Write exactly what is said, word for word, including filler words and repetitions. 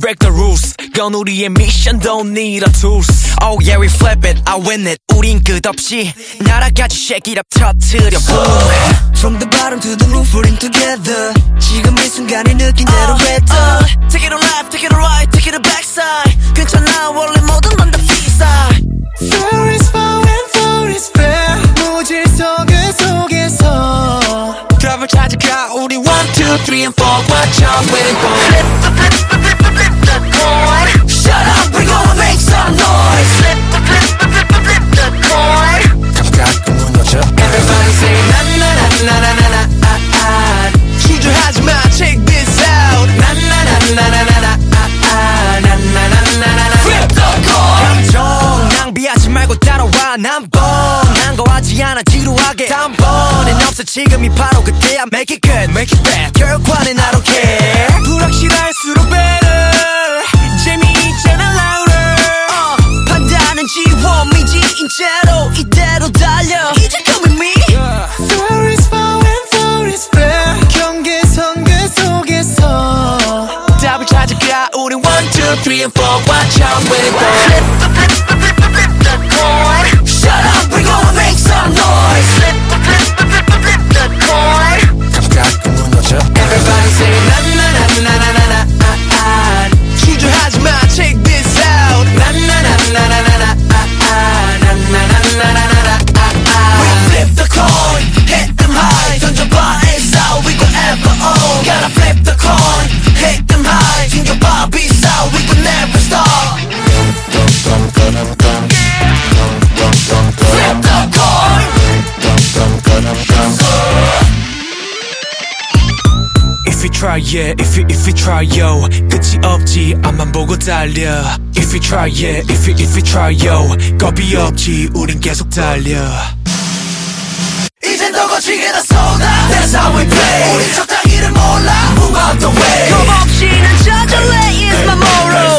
break the rules 건 우리의 미션 don't need a tools Oh yeah we flip it I win it 우린 끝없이 날아가지 shake it up 터뜨려 boom From the bottom to the roof we're in together 지금 이 순간이 느낀 대로 했다 uh, Take it on left, take it on right, take it on backside 괜찮아 원래 모든 건 다 freestyle Floor is far and floor is fair 무질 속을 속에서 답을 찾아가 우리 one, two, three and four Watch out waiting for Flip the flip the flip the flip the coin Shut up we're gonna make some noise Flip the flip the flip the flip the coin 감각 무너져 Everybody say na na na na na na na ah, ah. 주저하지 마 check this out na na na na na na na ah, ah. na na na na na na Flip the coin 감정 낭비하지 말고 따라와 난 뻔한 거 하지 않아 지루하게 다음번엔 없어 지금이 바로 그때야 Make it good, make it bad 결과는 I don't care 불확실할수록 better 재미있잖아 louder uh, 판단은 지워미지 인체로 이대로 달려 이제 come with me yeah. Floor is far and floor is fair 경계선 그 속에서 답을 찾아가 우린 one, two, three and four Watch out waiting for Flip the flip the flip the flip the coin Shut up we're gonna make some noise Flip the flip the flip the flip the coin 감각 무너져 Everybody say na na na na na na na ah, ah. 주저하지 마 check this out na na na na na na na ah, ah. na na na na na na ah, ah. We flip the coin hit them high 던져봐 it's all we could ever own Gotta flip the coin hit them high 튕겨봐 it's all we could never stop Flip the coin If you try yeah if you if you try yo 끝이 없지 앞만 보고 달려 If you try yeah if you if you try yo 겁이 없지 우린 계속 달려 이젠 더 거치게 다 쏟아 That's how we play 우린 적당히를 몰라 Move out the way 겁 없이 난 저절래 is my motto